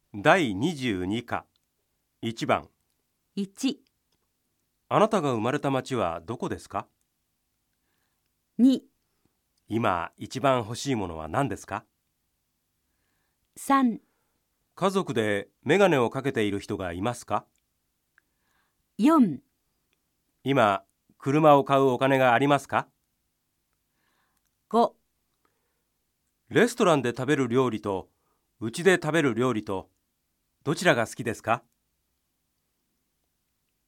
第22課1番。 1、 あなたが生まれた町はどこですか？ 2、 今一番欲しいものは何ですか？ 3、 家族でメガネをかけている人がいますか？ 4、 今車を買うお金がありますか？ 5、 レストランで食べる料理とうちで食べる料理とどちらが好きですか？